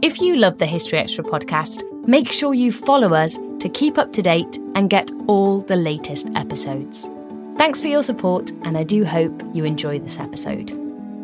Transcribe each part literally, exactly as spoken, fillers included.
If you love the History Extra podcast, make sure you follow us to keep up to date and get all the latest episodes. Thanks for your support, and I do hope you enjoy this episode.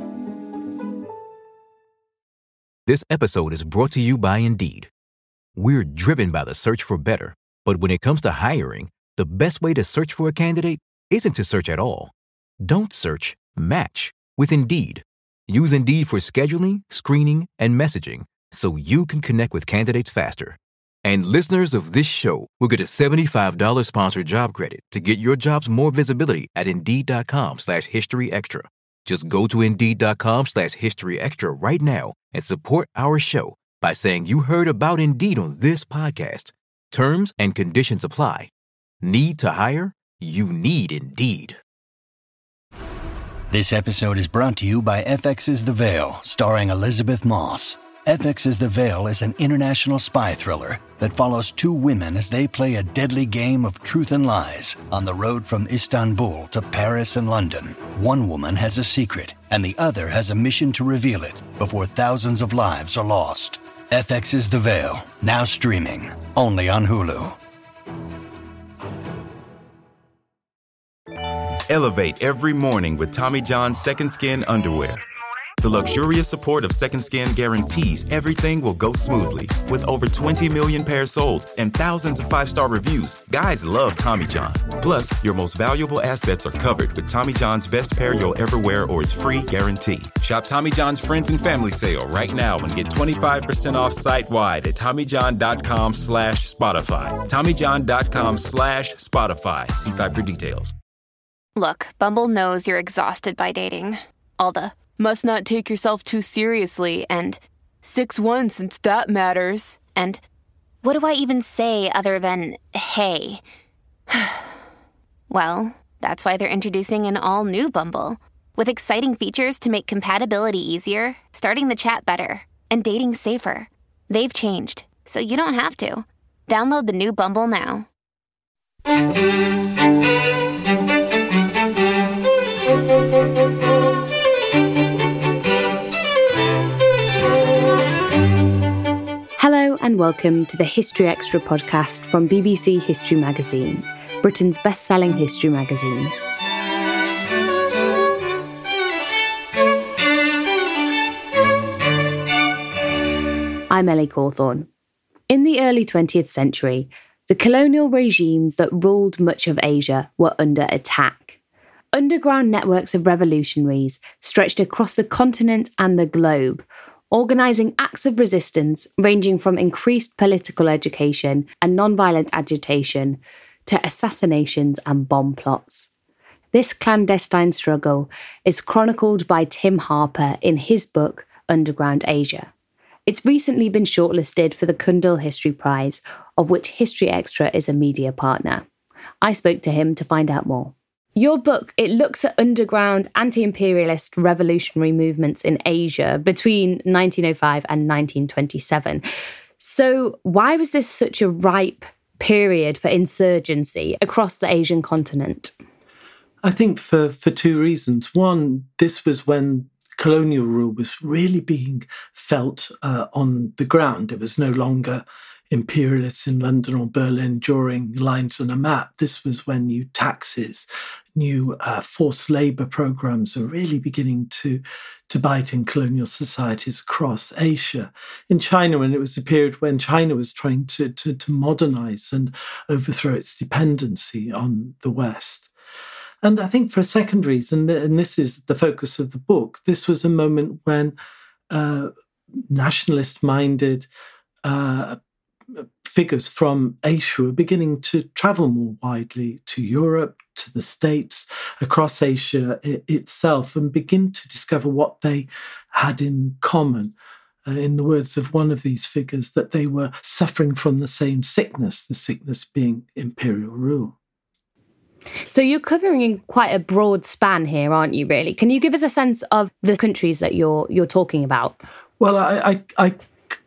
This episode is brought to you by Indeed. We're driven by the search for better, but when it comes to hiring, the best way to search for a candidate isn't to search at all. Don't search, match with Indeed. Use Indeed for scheduling, screening, and messaging so you can connect with candidates faster. And listeners of this show will get a seventy-five dollars sponsored job credit to get your jobs more visibility at Indeed.com slash History Extra. Just go to Indeed.com slash History Extra right now and support our show by saying you heard about Indeed on this podcast. Terms and conditions apply. Need to hire? You need Indeed. This episode is brought to you by F X's The Veil, starring Elizabeth Moss. F X's The Veil is an international spy thriller that follows two women as they play a deadly game of truth and lies on the road from Istanbul to Paris and London. One woman has a secret, and the other has a mission to reveal it before thousands of lives are lost. F X's The Veil, now streaming, only on Hulu. Elevate every morning with Tommy John's Second Skin underwear. The luxurious support of Second Skin guarantees everything will go smoothly. With over twenty million pairs sold and thousands of five-star reviews, guys love Tommy John. Plus, your most valuable assets are covered with Tommy John's best pair you'll ever wear or its free guarantee. Shop Tommy John's Friends and Family Sale right now and get twenty-five percent off site-wide at TommyJohn.com slash Spotify. TommyJohn.com slash Spotify. See site for details. Look, Bumble knows you're exhausted by dating. All the must not take yourself too seriously, and six one since that matters, and what do I even say other than, hey? Well, that's why they're introducing an all-new Bumble, with exciting features to make compatibility easier, starting the chat better, and dating safer. They've changed, so you don't have to. Download the new Bumble now. Hello and welcome to the History Extra podcast from B B C History Magazine, Britain's best-selling history magazine. I'm Ellie Cawthorne. In the early twentieth century, the colonial regimes that ruled much of Asia were under attack. Underground networks of revolutionaries stretched across the continent and the globe, organising acts of resistance ranging from increased political education and non-violent agitation to assassinations and bomb plots. This clandestine struggle is chronicled by Tim Harper in his book Underground Asia. It's recently been shortlisted for the Cundill History Prize, of which History Extra is a media partner. I spoke to him to find out more. Your book, it looks at underground anti-imperialist revolutionary movements in Asia between nineteen oh five and nineteen twenty-seven. So why was this such a ripe period for insurgency across the Asian continent? I think for, for two reasons. One, this was when colonial rule was really being felt uh, on the ground. It was no longer imperialists in London or Berlin drawing lines on a map. This was when new taxes, new uh, forced labour programs were really beginning to, to bite in colonial societies across Asia. In China, when it was a period when China was trying to, to, to modernise and overthrow its dependency on the West. And I think for a second reason, and this is the focus of the book, this was a moment when uh, nationalist-minded uh, figures from Asia were beginning to travel more widely to Europe, to the States, across Asia I- itself, and begin to discover what they had in common. Uh, in the words of one of these figures, that they were suffering from the same sickness, the sickness being imperial rule. So you're covering quite a broad span here, aren't you, really? Can you give us a sense of the countries that you're you're talking about? Well, I, I, I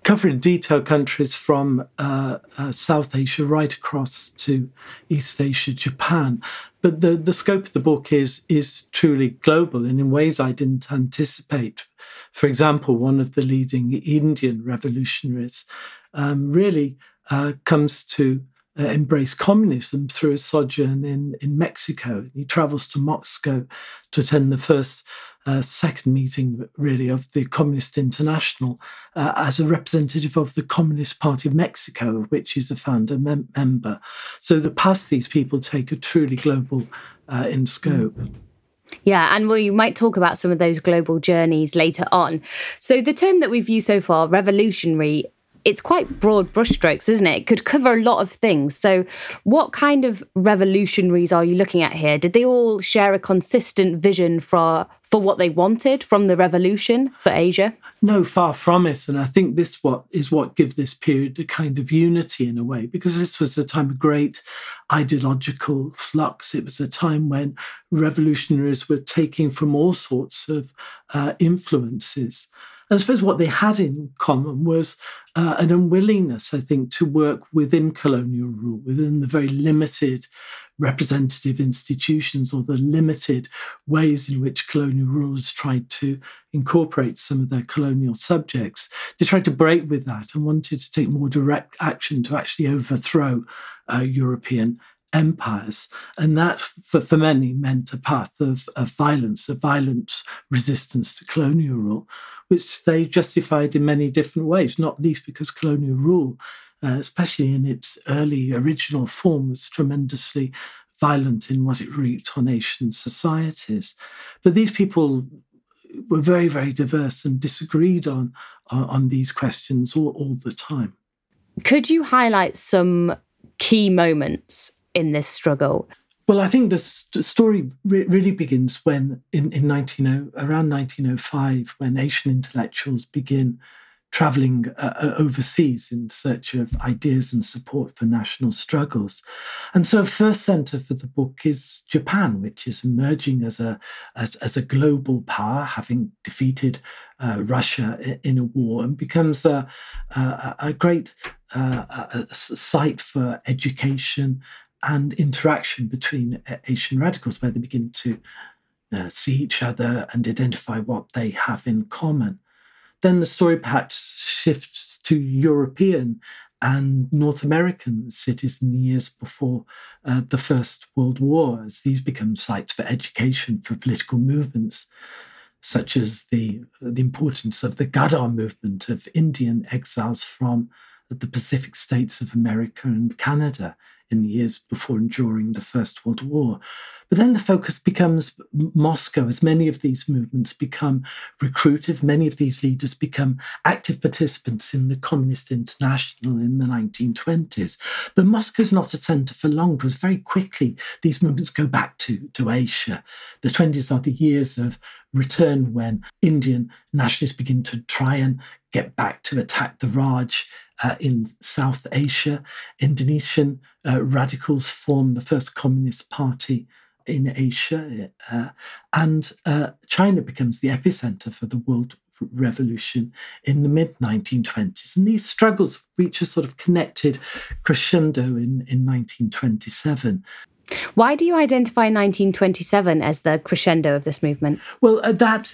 cover in detail countries from uh, uh, South Asia right across to East Asia, Japan. But the, the scope of the book is, is truly global and in ways I didn't anticipate. For example, one of the leading Indian revolutionaries um, really uh, comes to uh, embrace communism through a sojourn in, in Mexico. He travels to Moscow to attend the first Uh, second meeting, really, of the Communist International uh, as a representative of the Communist Party of Mexico, of which he's a founder mem- member. So the paths these people take are truly global uh, in scope. Yeah, and we might talk about some of those global journeys later on. So the term that we've used so far, revolutionary, it's quite broad brushstrokes, isn't it? It could cover a lot of things. So what kind of revolutionaries are you looking at here? Did they all share a consistent vision for, for what they wanted from the revolution for Asia? No, far from it. And I think this what is what gives this period a kind of unity in a way, because this was a time of great ideological flux. It was a time when revolutionaries were taking from all sorts of uh, influences. And I suppose what they had in common was uh, an unwillingness, I think, to work within colonial rule, within the very limited representative institutions or the limited ways in which colonial rulers tried to incorporate some of their colonial subjects. They tried to break with that and wanted to take more direct action to actually overthrow uh, European empires. And that, for, for many, meant a path of, of violence, of violent resistance to colonial rule, which they justified in many different ways, not least because colonial rule, uh, especially in its early original form, was tremendously violent in what it wreaked on Asian societies. But these people were very, very diverse and disagreed on, on, on these questions all, all the time. Could you highlight some key moments in this struggle? Well, I think the st- story re- really begins when, in, in nineteen oh, around nineteen oh five, when Asian intellectuals begin travelling uh, overseas in search of ideas and support for national struggles. And so first centre for the book is Japan, which is emerging as a as, as a global power, having defeated uh, Russia in a war, and becomes a, a, a great uh, a, a site for education and interaction between Asian radicals, where they begin to uh, see each other and identify what they have in common. Then the story perhaps shifts to European and North American cities in the years before uh, the First World War, as these become sites for education for political movements, such as the, the importance of the Ghadar movement of Indian exiles from the Pacific states of America and Canada in the years before and during the First World War. But then the focus becomes Moscow, as many of these movements become recruitive. Many of these leaders become active participants in the Communist International in the nineteen twenties. But Moscow's not a centre for long, because very quickly these movements go back to, to Asia. The twenties are the years of return when Indian nationalists begin to try and get back to attack the Raj uh, in South Asia. Indonesian uh, radicals form the first communist party in Asia, uh, and uh, China becomes the epicenter for the world revolution in the mid nineteen twenties. And these struggles reach a sort of connected crescendo in, in nineteen twenty-seven. Why do you identify nineteen twenty-seven as the crescendo of this movement? Well, uh, that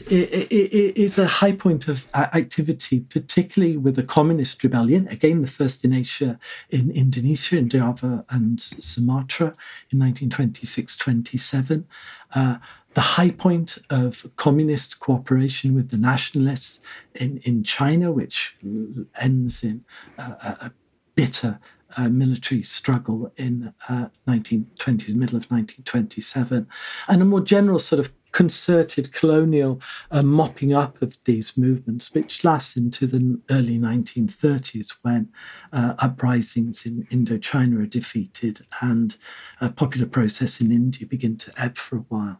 is a high point of activity, particularly with the communist rebellion, again, the first in Asia, in Indonesia, in Java and Sumatra in nineteen twenty-six twenty-seven. Uh, the high point of communist cooperation with the nationalists in, in China, which ends in uh, a bitter Uh, military struggle in uh, nineteen twenties, middle of nineteen twenty-seven, and a more general sort of concerted colonial uh, mopping up of these movements, which lasts into the early nineteen thirties, when uh, uprisings in Indochina are defeated and a popular process in India begin to ebb for a while.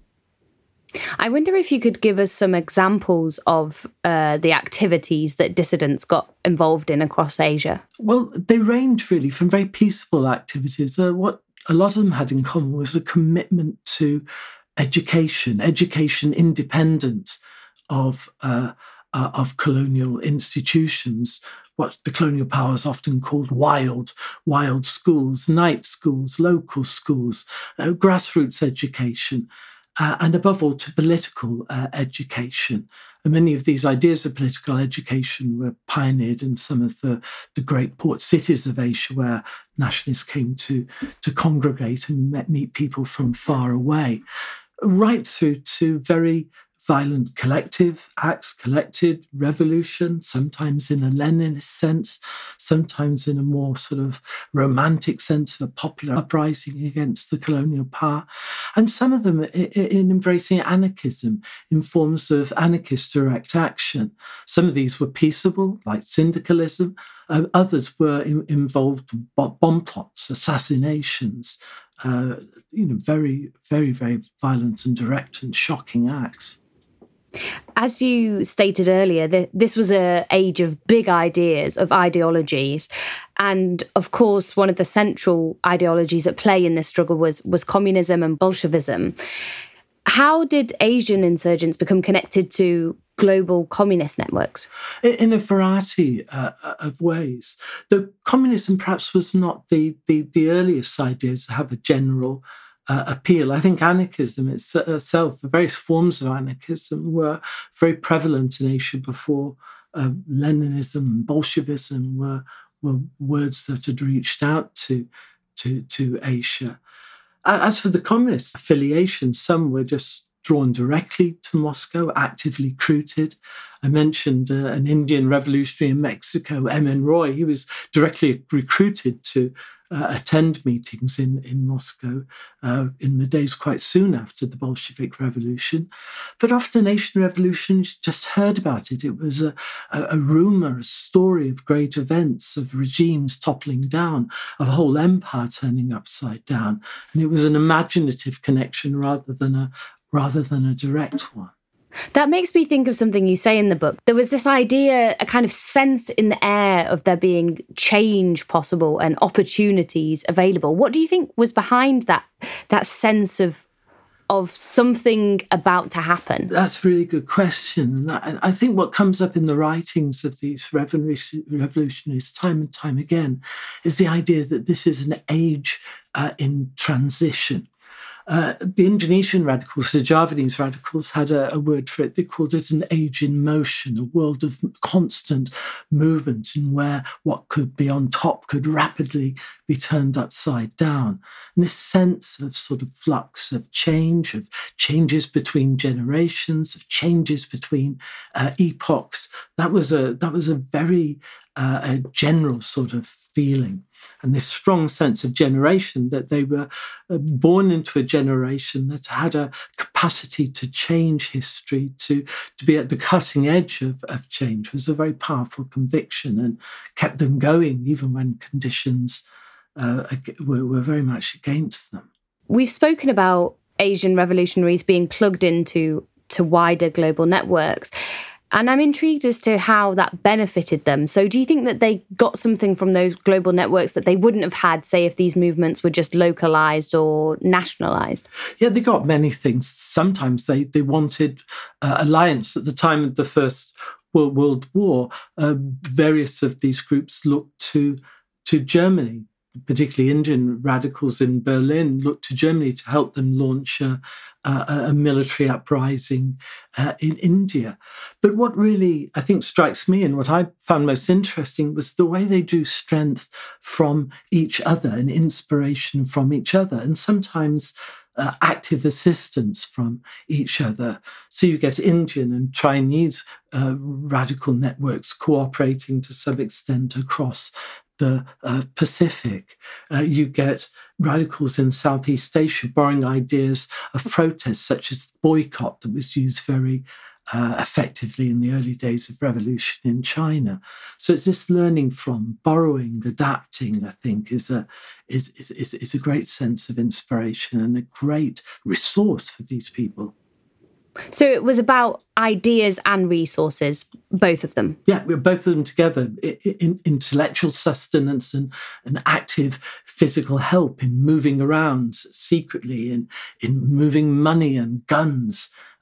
I wonder if you could give us some examples of uh, the activities that dissidents got involved in across Asia. Well, they range really from very peaceful activities. Uh, what a lot of them had in common was a commitment to education, education independent of uh, uh, of colonial institutions, what the colonial powers often called wild, wild schools, night schools, local schools, uh, grassroots education, uh, and above all to political uh, education. And many of these ideas of political education were pioneered in some of the, the great port cities of Asia, where nationalists came to, to congregate and met, meet people from far away, right through to very violent collective acts, collected revolution, sometimes in a Leninist sense, sometimes in a more sort of romantic sense of a popular uprising against the colonial power, and some of them in embracing anarchism in forms of anarchist direct action. Some of these were peaceable, like syndicalism. Uh, others were in, involved in bomb plots, assassinations, uh, you know, very, very, very violent and direct and shocking acts. As you stated earlier, that this was an age of big ideas, of ideologies. And of course, one of the central ideologies at play in this struggle was, was communism and Bolshevism. How did Asian insurgents become connected to global communist networks? In a variety uh, of ways. The communism perhaps was not the, the, the earliest idea to have a general Uh, appeal. I think anarchism itself, the various forms of anarchism, were very prevalent in Asia before uh, Leninism and Bolshevism were, were words that had reached out to, to, to Asia. As for the communist affiliation, some were just drawn directly to Moscow, actively recruited. I mentioned uh, an Indian revolutionary in Mexico, M N Roy. He was directly recruited to uh, attend meetings in, in Moscow uh, in the days quite soon after the Bolshevik Revolution. But often Asian revolutions just heard about it. It was a, a, a rumor, a story of great events, of regimes toppling down, of a whole empire turning upside down. And it was an imaginative connection rather than a rather than a direct one. That makes me think of something you say in the book. There was this idea, a kind of sense in the air of there being change possible and opportunities available. What do you think was behind that, that sense of of something about to happen? That's a really good question. And I think what comes up in the writings of these revolutionaries time and time again is the idea that this is an age uh, in transition. Uh, the Indonesian radicals, the Javanese radicals, had a, a word for it. They called it an age in motion, a world of constant movement in where what could be on top could rapidly be turned upside down. And this sense of sort of flux, of change, of changes between generations, of changes between uh, epochs, that was a that was a very uh, a general sort of feeling. And this strong sense of generation, that they were born into a generation that had a capacity to change history, to, to be at the cutting edge of, of change, was a very powerful conviction and kept them going even when conditions uh, were, were very much against them. We've spoken about Asian revolutionaries being plugged into to wider global networks. And I'm intrigued as to how that benefited them. So do you think that they got something from those global networks that they wouldn't have had, say, if these movements were just localized or nationalized? Yeah, they got many things. Sometimes they, they wanted uh, alliance. At the time of the First World, World War, uh, various of these groups looked to, to Germany, particularly Indian radicals in Berlin, looked to Germany to help them launch a, a, a military uprising uh, in India. But what really, I think, strikes me and what I found most interesting was the way they drew strength from each other and inspiration from each other, and sometimes uh, active assistance from each other. So you get Indian and Chinese uh, radical networks cooperating to some extent across the uh, Pacific. Uh, you get radicals in Southeast Asia borrowing ideas of protest, such as boycott that was used very uh, effectively in the early days of revolution in China. So it's this learning from, borrowing, adapting, I think, is a, is, is, is, is a great sense of inspiration and a great resource for these people. So it was about ideas and resources, both of them. Yeah, both of them together. In, intellectual sustenance and, and active physical help in moving around secretly, in, in moving money and guns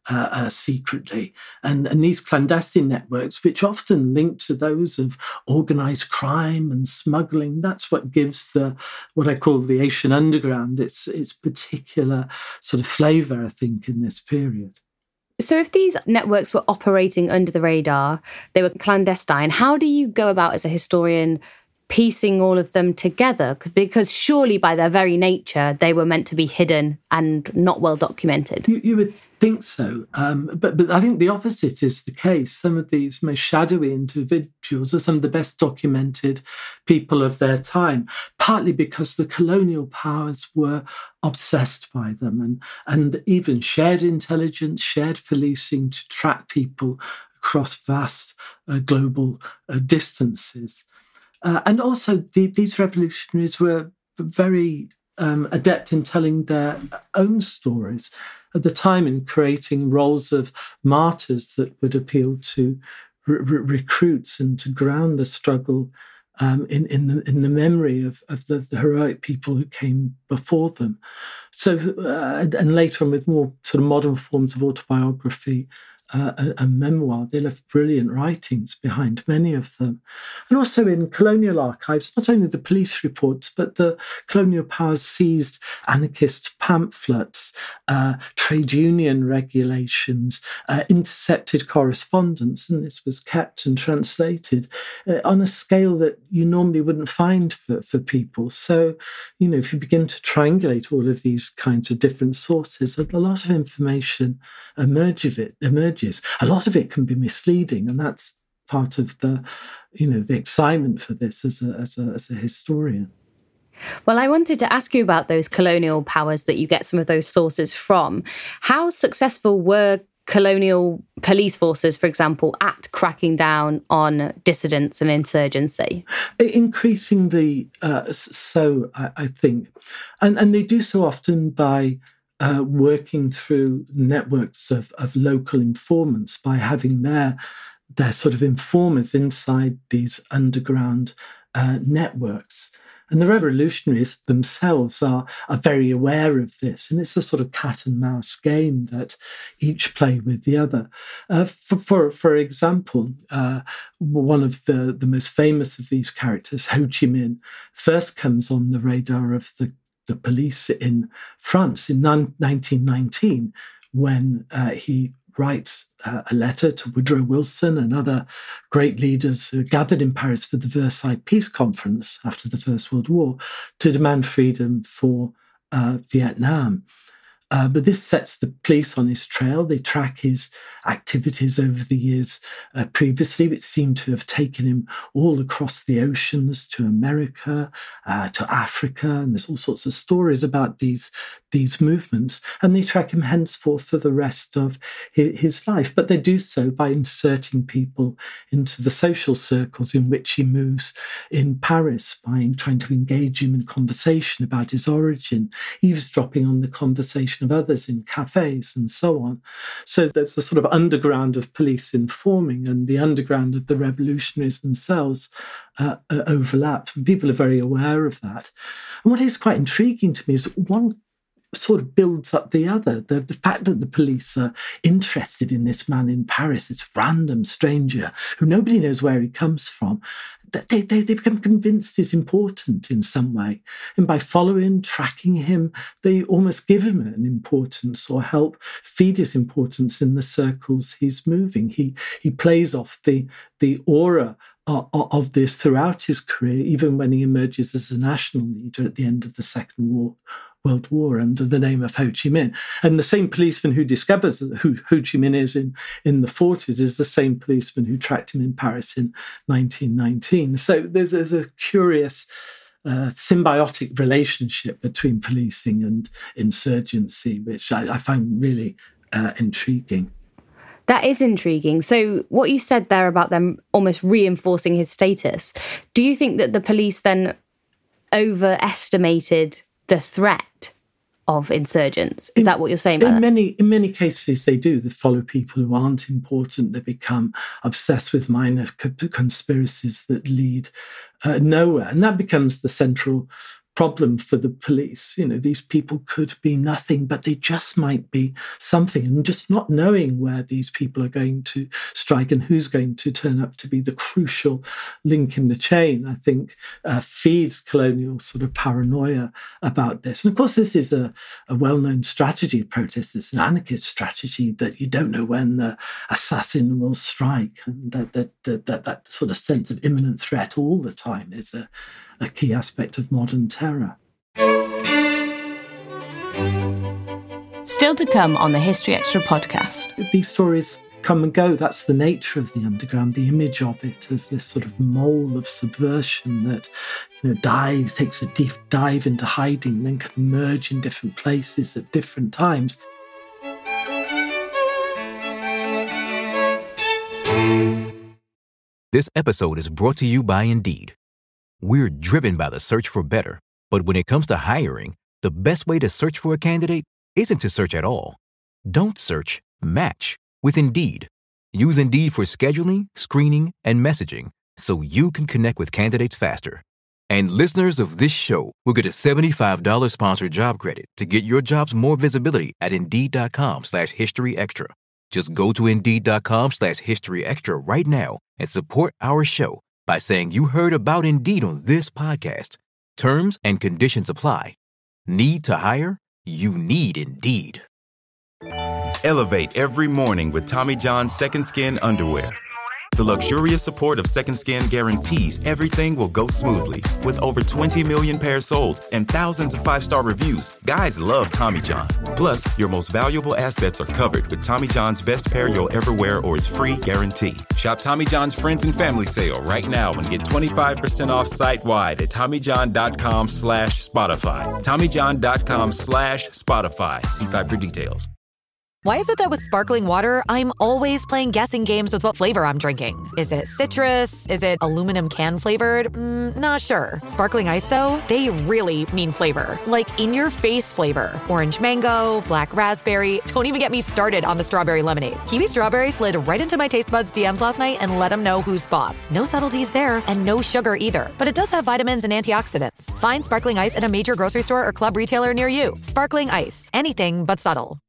uh, uh, secretly. And, and these clandestine networks, which often link to those of organised crime and smuggling, that's what gives the what I call the Asian underground its its particular sort of flavour, I think, in this period. So if these networks were operating under the radar, they were clandestine, how do you go about as a historian piecing all of them together? Because surely by their very nature, they were meant to be hidden and not well documented. You, you would think so. Um, but, but I think the opposite is the case. Some of these most shadowy individuals are some of the best documented people of their time, partly because the colonial powers were obsessed by them and, and even shared intelligence, shared policing to track people across vast uh, global uh, distances. Uh, and also, the, these revolutionaries were very um, adept in telling their own stories at the time, in creating roles of martyrs that would appeal to re- re- recruits and to ground the struggle um, in, in, the, in the memory of, of the, the heroic people who came before them. So, uh, and later on, with more sort of modern forms of autobiography, Uh, a, a memoir. They left brilliant writings behind, many of them. And also in colonial archives, not only the police reports, but the colonial powers seized anarchist pamphlets, uh, trade union regulations, uh, intercepted correspondence, and this was kept and translated uh, on a scale that you normally wouldn't find for, for people. So, you know, if you begin to triangulate all of these kinds of different sources, a lot of information emerge of it, emerges. A lot of it can be misleading, and that's part of the, you know, the excitement for this as a, as a, as a historian. Well, I wanted to ask you about those colonial powers that you get some of those sources from. How successful were colonial police forces, for example, at cracking down on dissidents and insurgency? Increasingly uh, so, I, I think. And, and they do so often by Uh, working through networks of, of local informants, by having their, their sort of informers inside these underground uh, networks. And the revolutionaries themselves are, are very aware of this. And it's a sort of cat and mouse game that each play with the other. Uh, for, for, for example, uh, one of the, the most famous of these characters, Ho Chi Minh, first comes on the radar of the the police in France in nineteen nineteen, when uh, he writes uh, a letter to Woodrow Wilson and other great leaders who gathered in Paris for the Versailles Peace Conference after the First World War to demand freedom for uh, Vietnam. Uh, but this sets the police on his trail. They track his activities over the years uh, previously, which seem to have taken him all across the oceans to America, uh, to Africa. And there's all sorts of stories about these, these movements. And they track him henceforth for the rest of his, his life. But they do so by inserting people into the social circles in which he moves in Paris, by trying to engage him in conversation about his origin, eavesdropping on the conversation of others in cafes and so on. So there's a sort of underground of police informing, and the underground of the revolutionaries themselves uh, uh, overlap. And people are very aware of that. And what is quite intriguing to me is one sort of builds up the other. The, the fact that the police are interested in this man in Paris, this random stranger who nobody knows where he comes from, that they, they, they become convinced he's important in some way. And by following, tracking him, they almost give him an importance or help feed his importance in the circles he's moving. He he plays off the, the aura of, of this throughout his career, even when he emerges as a national leader at the end of the Second War. World War under the name of Ho Chi Minh. And the same policeman who discovers who Ho Chi Minh is in, in the forties is the same policeman who tracked him in Paris in nineteen nineteen. So there's, there's a curious uh, symbiotic relationship between policing and insurgency, which I, I find really uh, intriguing. That is intriguing. So what you said there about them almost reinforcing his status, do you think that the police then overestimated the threat of insurgents? Is in, that what you're saying? By in that? many in many cases, they do. They follow people who aren't important. They become obsessed with minor co- conspiracies that lead uh, nowhere, and that becomes the central problem for the police. You know, these people could be nothing, but they just might be something. And just not knowing where these people are going to strike and who's going to turn up to be the crucial link in the chain, I think, uh, feeds colonial sort of paranoia about this. And of course, this is a, a well-known strategy of protest. It's an anarchist strategy that you don't know when the assassin will strike, and that that that that, that sort of sense of imminent threat all the time is a a key aspect of modern terror. Still to come on the History Extra podcast. These stories come and go. That's the nature of the underground, the image of it as this sort of mole of subversion that, you know, dives, takes a deep dive into hiding, then can emerge in different places at different times. This episode is brought to you by Indeed. We're driven by the search for better, but when it comes to hiring, the best way to search for a candidate isn't to search at all. Don't search, match with Indeed. Use Indeed for scheduling, screening, and messaging so you can connect with candidates faster. And listeners of this show will get a seventy-five dollars sponsored job credit to get your jobs more visibility at Indeed.com slash History Extra. Just go to Indeed.com slash History Extra right now and support our show by saying you heard about Indeed on this podcast. Terms and conditions apply. Need to hire? You need Indeed. Elevate every morning with Tommy John's Second Skin underwear. The luxurious support of Second Skin guarantees everything will go smoothly. With over twenty million pairs sold and thousands of five-star reviews, guys love Tommy John. Plus, your most valuable assets are covered with Tommy John's best pair you'll ever wear or is free guarantee. Shop Tommy John's Friends and Family Sale right now and get twenty-five percent off site-wide at TommyJohn.com slash Spotify. TommyJohn.com slash Spotify. See site for details. Why is it that with sparkling water, I'm always playing guessing games with what flavor I'm drinking? Is it citrus? Is it aluminum can flavored? Mm, not sure. Sparkling ice, though, they really mean flavor. Like in-your-face flavor. Orange mango, black raspberry. Don't even get me started on the strawberry lemonade. Kiwi Strawberry slid right into my taste buds D Ms last night and let them know who's boss. No subtleties there, and no sugar either. But it does have vitamins and antioxidants. Find sparkling ice at a major grocery store or club retailer near you. Sparkling ice. Anything but subtle.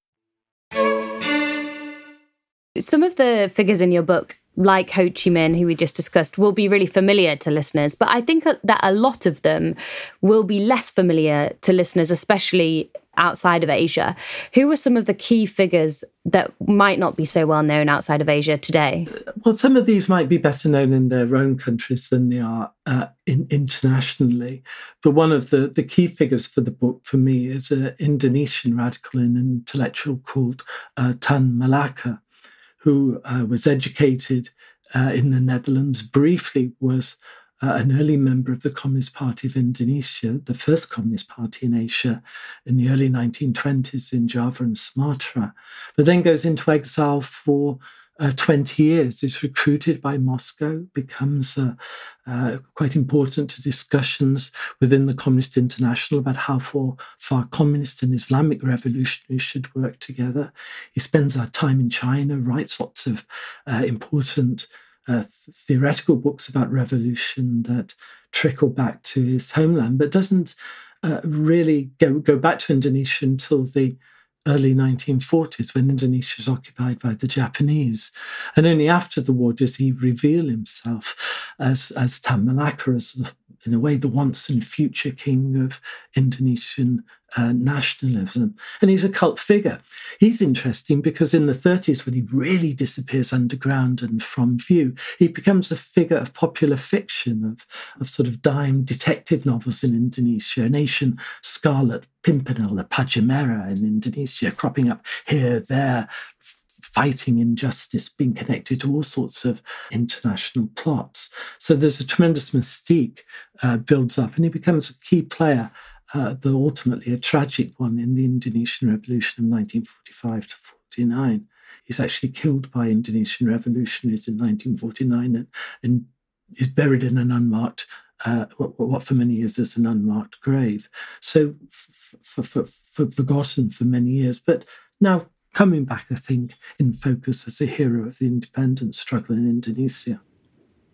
Some of the figures in your book, like Ho Chi Minh, who we just discussed, will be really familiar to listeners. But I think that a lot of them will be less familiar to listeners, especially outside of Asia. Who are some of the key figures that might not be so well known outside of Asia today? Well, some of these might be better known in their own countries than they are uh, in, internationally. But one of the, the key figures for the book for me is an Indonesian radical and intellectual called uh, Tan Malaka, who uh, was educated uh, in the Netherlands, briefly was uh, an early member of the Communist Party of Indonesia, the first Communist Party in Asia in the early nineteen twenties in Java and Sumatra, but then goes into exile for Uh, twenty years, is recruited by Moscow, becomes uh, uh, quite important to discussions within the Communist International about how far, far communist and Islamic revolutionaries should work together. He spends our time in China, writes lots of uh, important uh, theoretical books about revolution that trickle back to his homeland, but doesn't uh, really go, go back to Indonesia until the early nineteen forties, when Indonesia was occupied by the Japanese. And only after the war does he reveal himself as, as Tan Malaka, as, in a way, the once and future king of Indonesian uh, nationalism. And he's a cult figure. He's interesting because in the thirties, when he really disappears underground and from view, he becomes a figure of popular fiction, of, of sort of dime detective novels in Indonesia, a nation scarlet, Pimpernel, the Pajamera in Indonesia, cropping up here, there, fighting injustice, being connected to all sorts of international plots. So there's a tremendous mystique uh, builds up, and he becomes a key player, uh, though ultimately a tragic one, in the Indonesian Revolution of nineteen forty-five to forty-nine. He's actually killed by Indonesian revolutionaries in nineteen forty-nine and, and is buried in an unmarked Uh, what, what for many years is an unmarked grave. So f- f- f- f- forgotten for many years, but now coming back, I think, in focus as a hero of the independence struggle in Indonesia.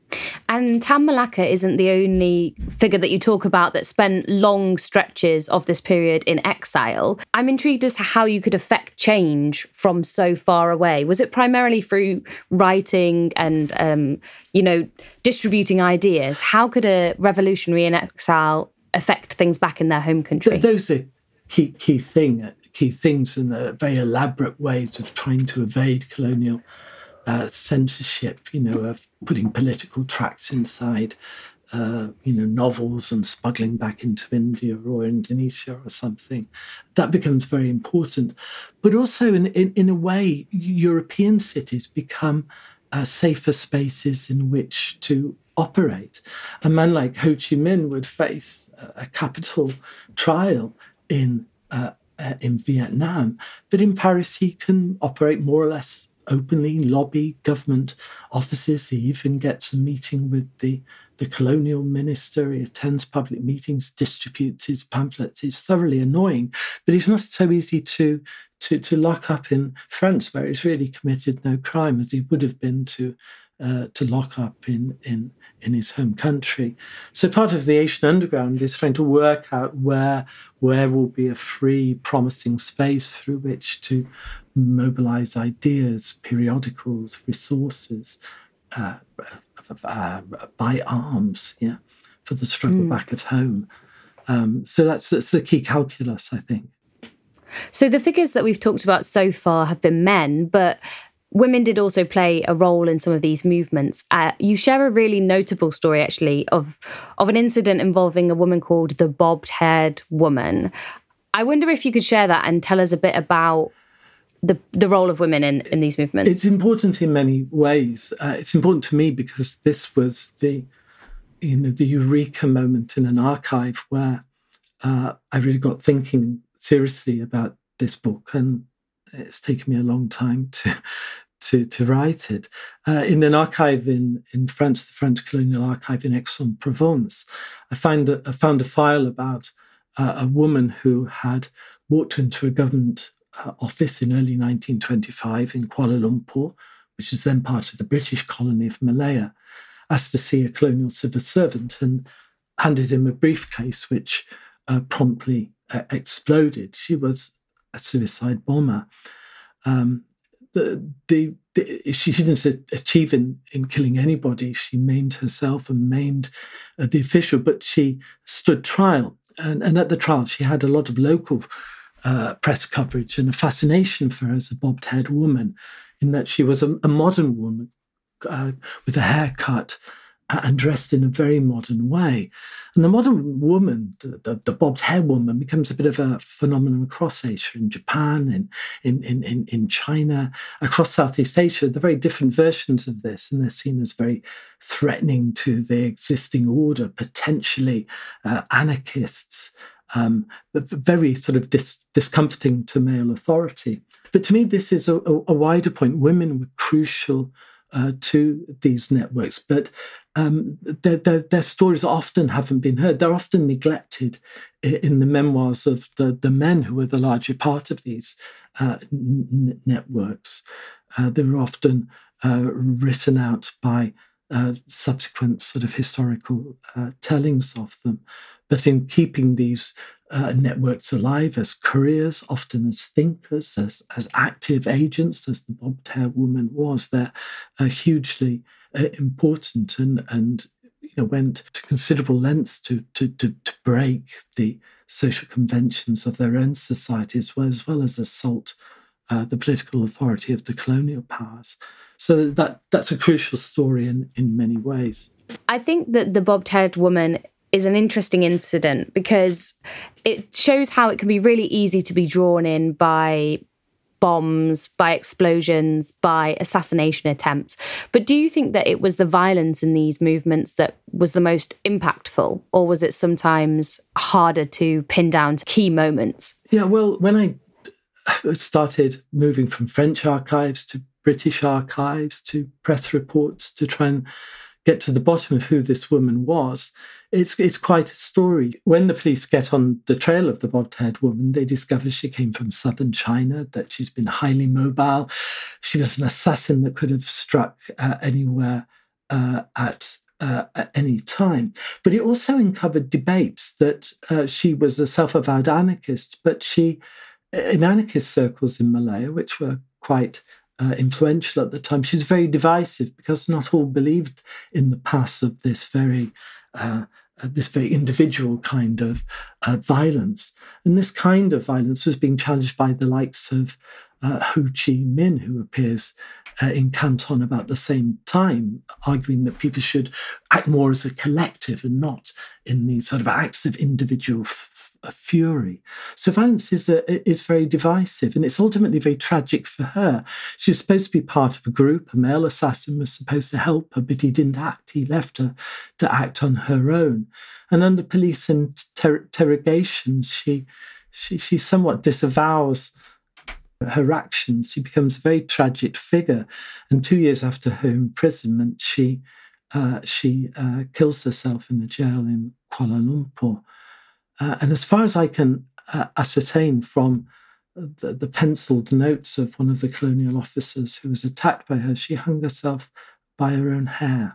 And Tam Malaka isn't the only figure that you talk about that spent long stretches of this period in exile. I'm intrigued as to how you could affect change from so far away. Was it primarily through writing and, um, you know, distributing ideas? How could a revolutionary in exile affect things back in their home country? Those are key key thing, key things and uh, very elaborate ways of trying to evade colonial Uh, censorship, you know, of putting political tracts inside, uh, you know, novels and smuggling back into India or Indonesia or something. That becomes very important. But also, in, in, in a way, European cities become uh, safer spaces in which to operate. A man like Ho Chi Minh would face a, a capital trial in, uh, uh, in Vietnam, but in Paris he can operate more or less openly, lobby government offices. He even gets a meeting with the, the colonial minister. He attends public meetings, distributes his pamphlets. It's thoroughly annoying, but it's not so easy to, to, to lock up in France, where he's really committed no crime, as he would have been to uh, to lock up in, in, in his home country. So part of the Asian underground is trying to work out where, where will be a free, promising space through which to mobilize ideas, periodicals, resources, uh, uh, buy arms, yeah, for the struggle mm. back at home. Um, so that's, that's the key calculus, I think. So the figures that we've talked about so far have been men, but women did also play a role in some of these movements. Uh, you share a really notable story, actually, of, of an incident involving a woman called the bobbed-haired woman. I wonder if you could share that and tell us a bit about the the role of women in, in these movements. It's important in many ways. Uh, it's important to me because this was the, you know, the eureka moment in an archive where uh, I really got thinking seriously about this book, and it's taken me a long time to to, to write it. Uh, in an archive in, in France, the French Colonial Archive in Aix-en-Provence, I found a, I found a file about uh, a woman who had walked into a government Uh, office in early nineteen twenty-five in Kuala Lumpur, which is then part of the British colony of Malaya, asked to see a colonial civil servant and handed him a briefcase which uh, promptly uh, exploded. She was a suicide bomber. Um, the, the, the, she didn't achieve in, in killing anybody. She maimed herself and maimed uh, the official, but she stood trial. And, and at the trial, she had a lot of local Uh, press coverage and a fascination for her as a bobbed-haired woman, in that she was a, a modern woman uh, with a haircut uh, and dressed in a very modern way. And the modern woman, the, the, the bobbed-haired woman, becomes a bit of a phenomenon across Asia, in Japan, in, in, in, in China, across Southeast Asia. They're very different versions of this, and they're seen as very threatening to the existing order, potentially uh, anarchists. Um, very sort of dis- discomforting to male authority. But to me, this is a, a, a wider point. Women were crucial uh, to these networks, but um, their, their, their stories often haven't been heard. They're often neglected in the memoirs of the, the men who were the larger part of these uh, n- networks. Uh, they were often uh, written out by uh, subsequent sort of historical uh, tellings of them. But in keeping these uh, networks alive as couriers, often as thinkers, as, as active agents, as the bobbed-haired woman was, they're uh, hugely uh, important and, and you know, went to considerable lengths to, to, to, to break the social conventions of their own society, as well as, well as assault uh, the political authority of the colonial powers. So that that's a crucial story in, in many ways. I think that the bobbed-haired woman is an interesting incident because it shows how it can be really easy to be drawn in by bombs, by explosions, by assassination attempts. But do you think that it was the violence in these movements that was the most impactful, or was it sometimes harder to pin down to key moments? Yeah, well, when I started moving from French archives to British archives to press reports to try and get to the bottom of who this woman was, it's it's quite a story. When the police get on the trail of the bobbed-haired woman, they discover she came from southern China, that she's been highly mobile. She was an assassin that could have struck uh, anywhere uh, at uh, at any time. But it also uncovered debates that uh, she was a self-avowed anarchist, but she, in anarchist circles in Malaya, which were quite uh, influential at the time, she was very divisive because not all believed in the past of this very uh, uh, this very individual kind of uh, violence. And this kind of violence was being challenged by the likes of uh, Ho Chi Minh, who appears uh, in Canton about the same time, arguing that people should act more as a collective and not in these sort of acts of individual f- f- fury. So violence is, a, is very divisive, and it's ultimately very tragic for her. She's supposed to be part of a group. A male assassin was supposed to help her, but he didn't act. He left her to act on her own. And under police inter- interrogations, she, she, she somewhat disavows her actions. She becomes a very tragic figure. And two years after her imprisonment, she uh, she uh, kills herself in a jail in Kuala Lumpur. Uh, and as far as I can uh, ascertain from the, the penciled notes of one of the colonial officers who was attacked by her, she hung herself by her own hair.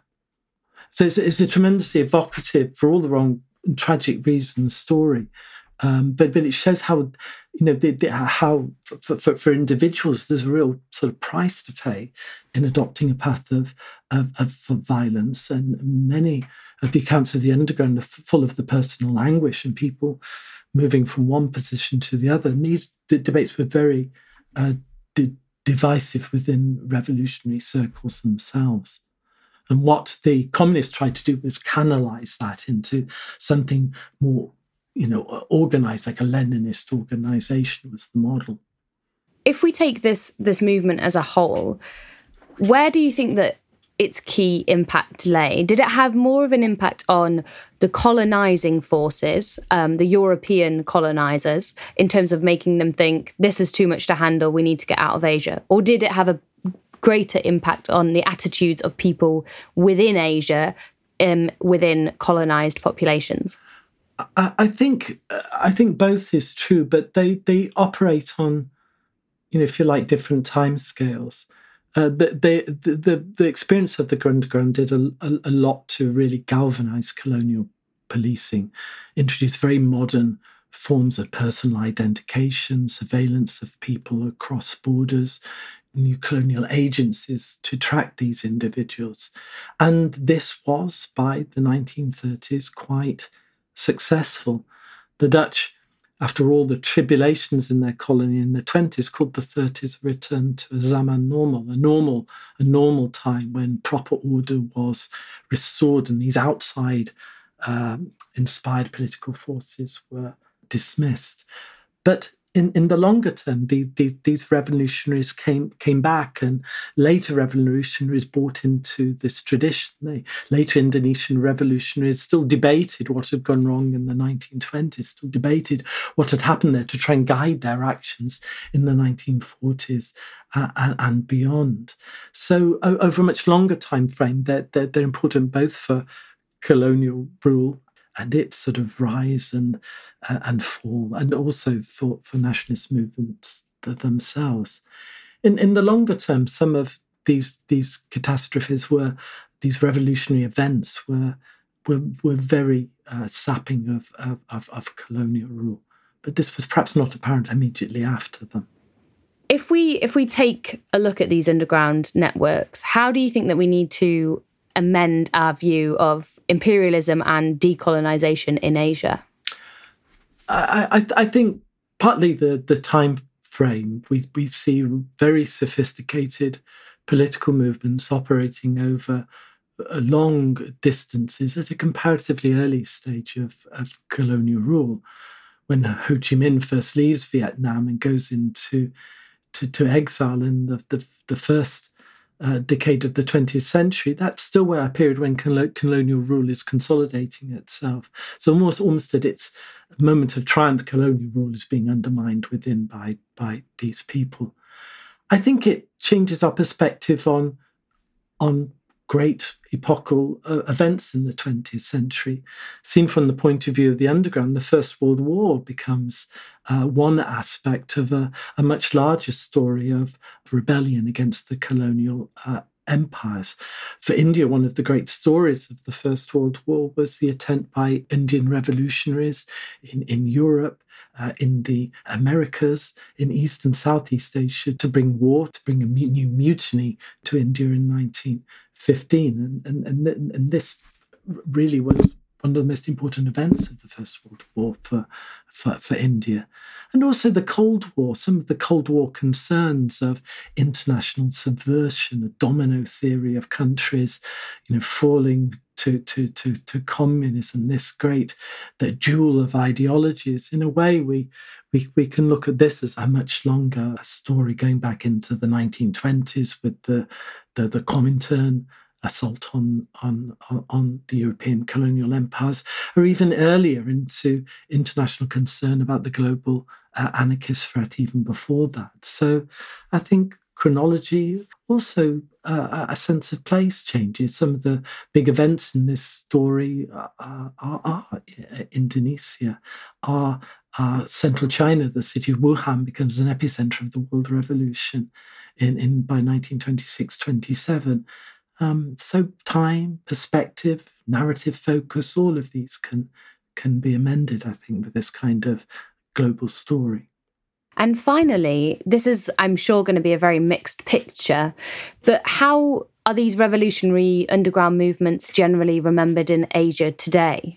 So it's, it's a tremendously evocative, for all the wrong and tragic reasons, story. Um, but but it shows how, you know, the, the, how for, for, for individuals there's a real sort of price to pay in adopting a path of, of, of violence. And many of the accounts of the underground are full of the personal anguish and people moving from one position to the other. And these d- debates were very uh, d- divisive within revolutionary circles themselves. And what the communists tried to do was canalize that into something more, you know, organized, like a Leninist organization was the model. If we take this this movement as a whole, where do you think that its key impact lay? Did it have more of an impact on the colonizing forces, um, the European colonizers, in terms of making them think this is too much to handle, we need to get out of Asia? Or did it have a greater impact on the attitudes of people within Asia, um, within colonized populations? I, I think I think both is true, but they they operate on, you know, if you like, different timescales. Uh, the, the the the experience of the underground did a, a, a lot to really galvanize colonial policing, introduce very modern forms of personal identification, surveillance of people across borders, new colonial agencies to track these individuals. And this was, by the nineteen thirties, quite successful. The Dutch, after all the tribulations in their colony in the twenties, called the thirties a return to a zaman normal, a normal, a normal time when proper order was restored and these outside um, inspired political forces were dismissed. But in, in the longer term, the, the, these revolutionaries came came back, and later revolutionaries bought into this tradition. The later Indonesian revolutionaries still debated what had gone wrong in the nineteen twenties, still debated what had happened there to try and guide their actions in the nineteen forties uh, and, and beyond. So o- over a much longer time frame, they're, they're, they're important both for colonial rule and its sort of rise and uh, and fall, and also for, for nationalist movements themselves. In in the longer term, some of these these catastrophes were, these revolutionary events were were were very uh, sapping of, of, of, of colonial rule. But this was perhaps not apparent immediately after them. If we if we take a look at these underground networks, how do you think that we need to amend our view of imperialism and decolonization in Asia? I, I, I think partly the, the time frame. We, we see very sophisticated political movements operating over long distances at a comparatively early stage of, of colonial rule. When Ho Chi Minh first leaves Vietnam and goes into to, to exile in the, the, the first Uh, decade of the twentieth century, that's still where a period when colo- colonial rule is consolidating itself. So almost almost at its moment of triumph, colonial rule is being undermined within by, by these people. I think it changes our perspective on, on great epochal uh, events in the twentieth century. Seen from the point of view of the underground, the First World War becomes uh, one aspect of a, a much larger story of rebellion against the colonial uh, empires. For India, one of the great stories of the First World War was the attempt by Indian revolutionaries in, in Europe, uh, in the Americas, in East and Southeast Asia to bring war, to bring a new mutiny to India in nineteen fifteen. And, and, and, and this really was one of the most important events of the First World War for, for, for India. And also the Cold War, some of the Cold War concerns of international subversion, a domino theory of countries, you know, falling to, to, to, to communism, this great, the jewel of ideologies. In a way, we, we, we can look at this as a much longer story going back into the nineteen twenties with the, the, the Comintern assault on, on, on the European colonial empires, or even earlier into international concern about the global uh, anarchist threat even before that. So I think chronology, also uh, a sense of place changes. Some of the big events in this story are, are, are Indonesia, are, are central China. The city of Wuhan becomes an epicenter of the World Revolution in, in by nineteen twenty-six twenty-seven. Um, so time, perspective, narrative focus, all of these can can be amended, I think, with this kind of global story. And finally, this is, I'm sure, going to be a very mixed picture, but how are these revolutionary underground movements generally remembered in Asia today?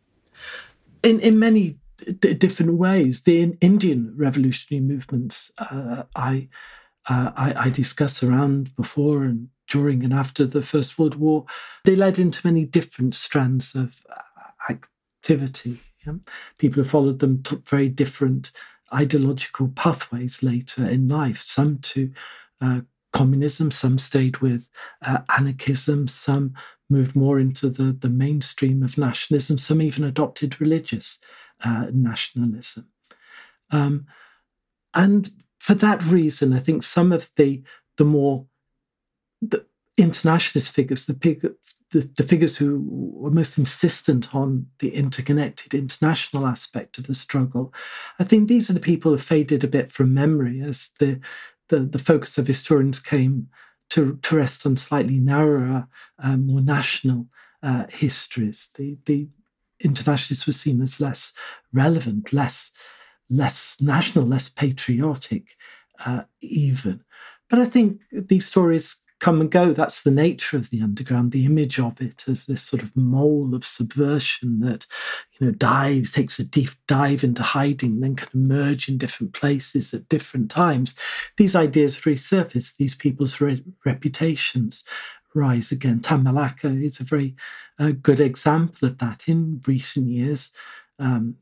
In in many d- different ways. The Indian revolutionary movements uh, I, uh, I I discuss around before and during and after the First World War, they led into many different strands of activity. Yeah? People who followed them took very different ideological pathways later in life, some to uh, communism, some stayed with uh, anarchism, some moved more into the, the mainstream of nationalism, some even adopted religious uh, nationalism. Um, and for that reason, I think some of the, the more the internationalist figures, the, pig, the, the figures who were most insistent on the interconnected international aspect of the struggle, I think these are the people who faded a bit from memory as the the, the focus of historians came to, to rest on slightly narrower, uh, more national uh, histories. The, the internationalists were seen as less relevant, less, less national, less patriotic uh, even. But I think these stories come and go. That's the nature of the underground, the image of it as this sort of mole of subversion that, you know, dives, takes a deep dive into hiding, then can emerge in different places at different times. These ideas resurface, these people's re- reputations rise again. Tan Malaka is a very uh, good example of that in recent years, um,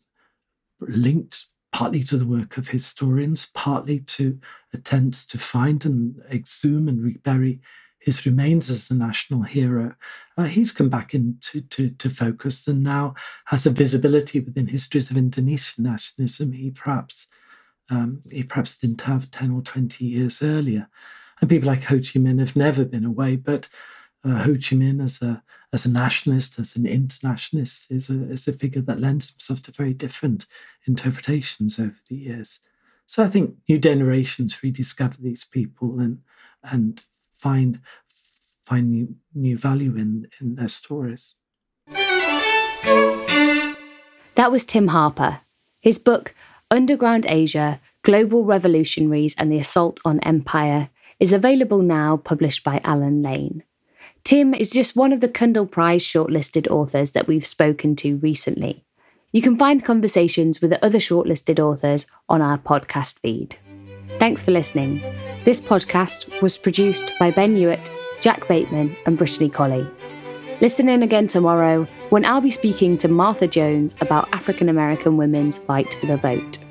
linked partly to the work of historians, partly to attempts to find and exhume and rebury his remains as a national hero. Uh, he's come back into to, to focus and now has a visibility within histories of Indonesian nationalism he perhaps um, he perhaps didn't have ten or twenty years earlier. And people like Ho Chi Minh have never been away, but uh, Ho Chi Minh as a as a nationalist, as an internationalist, is a, is a figure that lends himself to very different interpretations over the years. So I think new generations rediscover these people and and find find new, new value in, in their stories. That was Tim Harper. His book, Underground Asia, Global Revolutionaries and the Assault on Empire, is available now, published by Allen Lane. Tim is just one of the Cundill Prize shortlisted authors that we've spoken to recently. You can find conversations with the other shortlisted authors on our podcast feed. Thanks for listening. This podcast was produced by Ben Hewitt, Jack Bateman and Brittany Colley. Listen in again tomorrow when I'll be speaking to Martha Jones about African American women's fight for the vote.